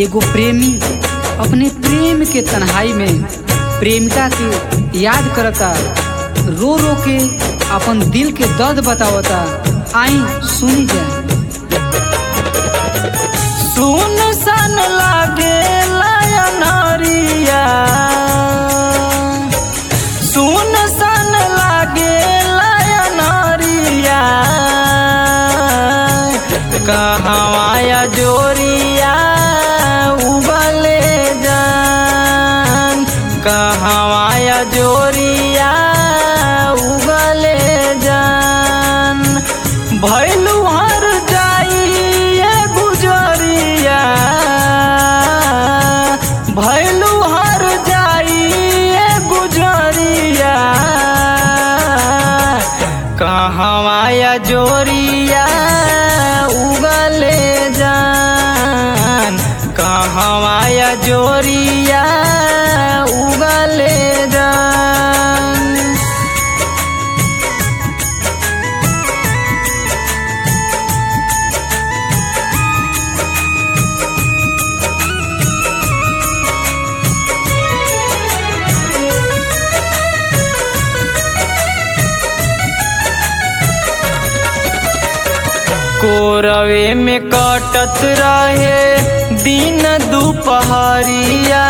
एगो प्रेमी अपने प्रेम के तन्हाई में प्रेमिका के याद करता, रो रो के अपन दिल के दर्द बतावता। आई सुनी जाए। सुन सन लागे लाया नारिया, सुन सन लागे लाया नारिया, कहवाया जोरिया उबले जान, कहवाया जोरिया उबले जान। भैलू हर जाइए गुजरिया, भैलू हर जाइए गुजरिया, कहवाया जोरिया उगले जान, कहवाया जोरिया उगले जान। कोरवे में कटत रहे दिन दुपहरिया,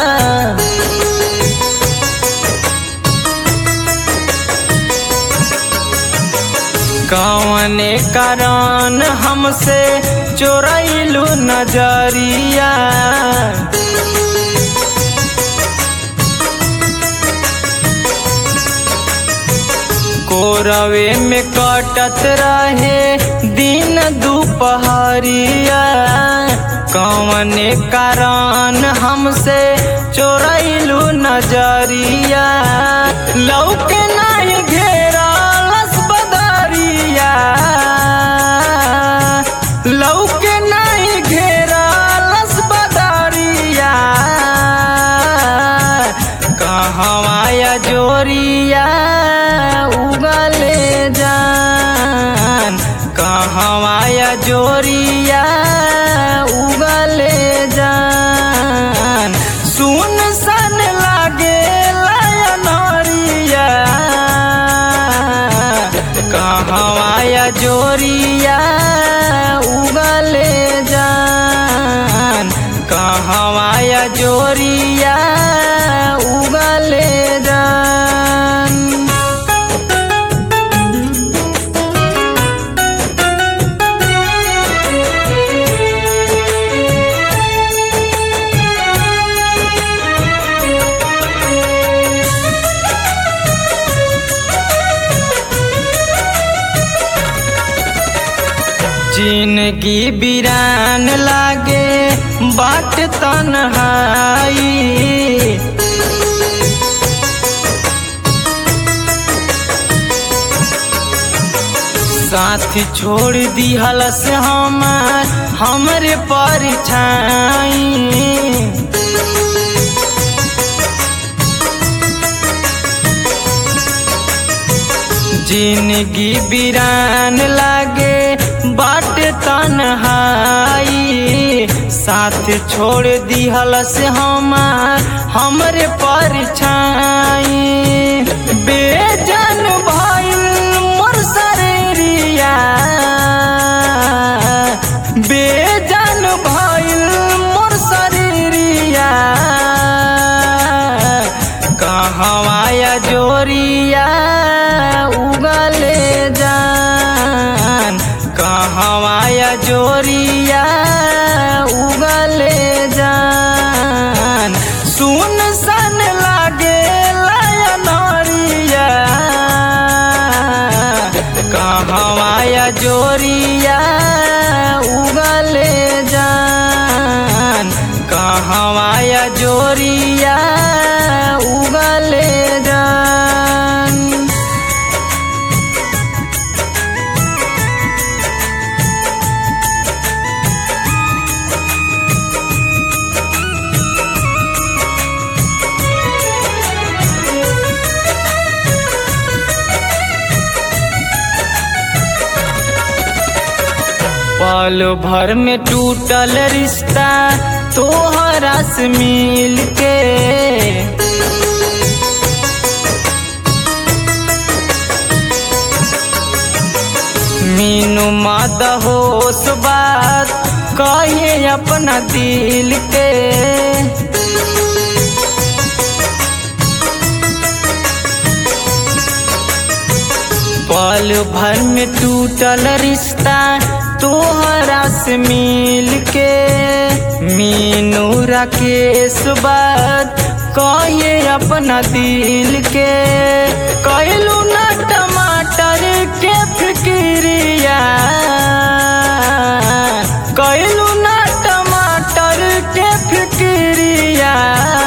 कौने कारण हमसे चोरैलू नजरिया। कोरवे में कटत रहे दिन दुपहरिया, कौने कारण हमसे चोरैलू नजरिया। लौके नहीं घेरा लस बदरिया, लौके नहीं घेरा लस बदरिया, कहवाया जोरिया उगले जान, कहवाया जोरिया उगले जान। सुन सन लागे लाया नारिया, कहवाया जोरिया उगले जान, कहवाया जोरिया उगले जान। जिंदगी बिरान लागे बाट तन्हाई, साथी छोड़ दिहल से हमरे परछाई। जिंदगी बिरान लागे बाट तन्हाई, साथ छोड़ दिहल से हमरे परछाई। बेजान भइल मोर शरीरिया, बेजान भइल मोर शरीरिया, कहवाया जोरिया उगले जान, कहवाया जोरिया उगले जान। सुन सन लागे लाया नारिया, कहवाया जोरिया उगले जान, कहवाया जोरिया उगले जान। पल भर में टूटल रिश्ता तोहरा से मिल के। मीनू मदहोश बात कहे अपना दिल के। पल भर में टूटल रिश्ता तोहरा से मिल के। मीनू राकेश बात कहे अपना दिल के। कहलू ना टमाटर के फिक्रिया, कहलू ना टमाटर के फिक्रिया।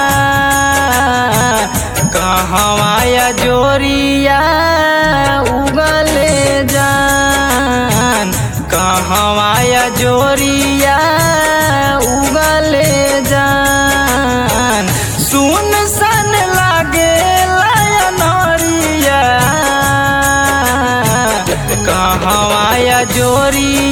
कहवा या जोरिया उगले जान, कहवा या जोरिया उगले जान। सुन सन लागे लायनरिया, कहवा या जोरिया